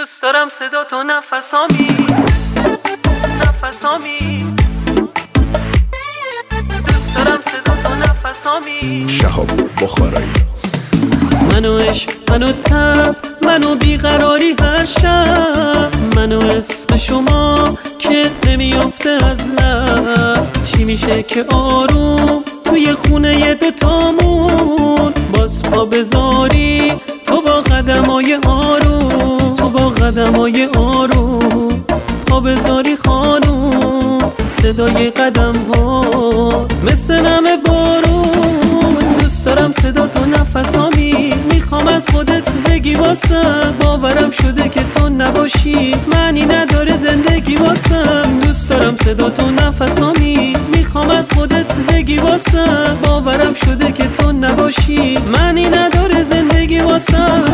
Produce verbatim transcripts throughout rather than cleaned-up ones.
دوست دارم صدا تو نفسامی نفسامی دوست دارم صدا تو نفسامی. شهاب بخارایی. منو عشق، منو تب، منو بیقراری هر شب، منو اسم شما که نمیافته از لب. چی میشه که آروم توی خونه دوتامون باز پا بذاری تو با قدمای آروم، تو با قدمای آروم پا بذاری خانوم. صدای قدم ها مثل نم بارون. دوست دارم صدا تو نفسامی، میخوام از خودت بگی واسم. باورم شده که تو نباشی معنی نداره زندگی واسم. دوست دارم صدا تو نفسامی، میخوام از خودت بگی واسم. باورم شده که تو نباشی معنی نداره زندگی واسم.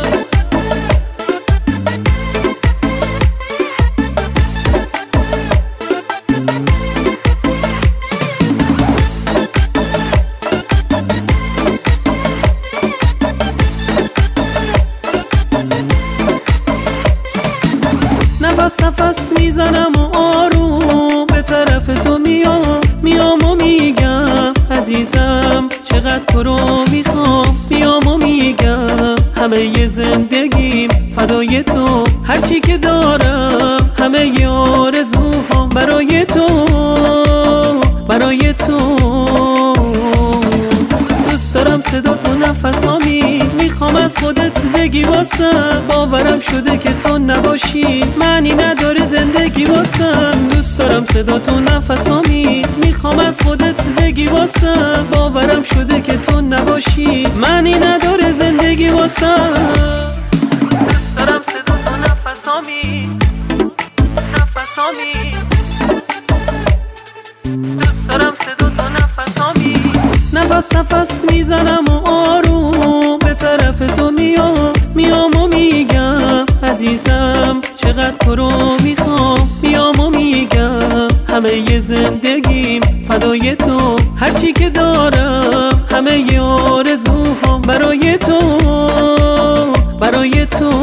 نفس نفس میزنم و آروم به طرف تو میام، میام و میگم عزیزم چقدر تو رو میخوام. میام و میگم همه ی زندگیم فدای تو، هرچی که دارم همه ی آرزوهام برای تو، برای تو. دوست دارم صدا تو نفسامی، میخوام از خودت بگی واسم. باورم شده که تو نباشی معنی نداره زندگی واسم. دوست دارم صدا تو نفسامی، میخوام از خودت بگی واسم. باورم شده که تو نباشی معنی نداره زندگی واسم. دوست دارم صدا تو نفسامی نفسامی دوست دارم صدا تو نفسامی. نفس نفس میزنم و آروم به طرف تو میام، میام و میگم عزیزم چقدر تو رو میخوام. میام و میگم همه ی زندگیم فدای تو، هرچی که دارم همه ی آرزوهام برای تو، برای تو.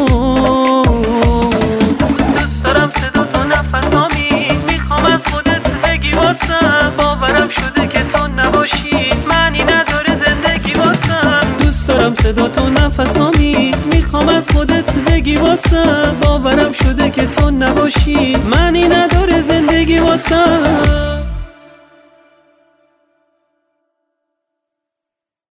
دوست دارم صدا تو نفسامی، میخوام از خودت بگی واسم. باورم شده که تو نباشی معنی نداره زندگی واسم. دوست دارم صدا تو نفسامی، میخوام از خودت بگی واسم. باورم شده که تو نباشی معنی نداره زندگی واسم.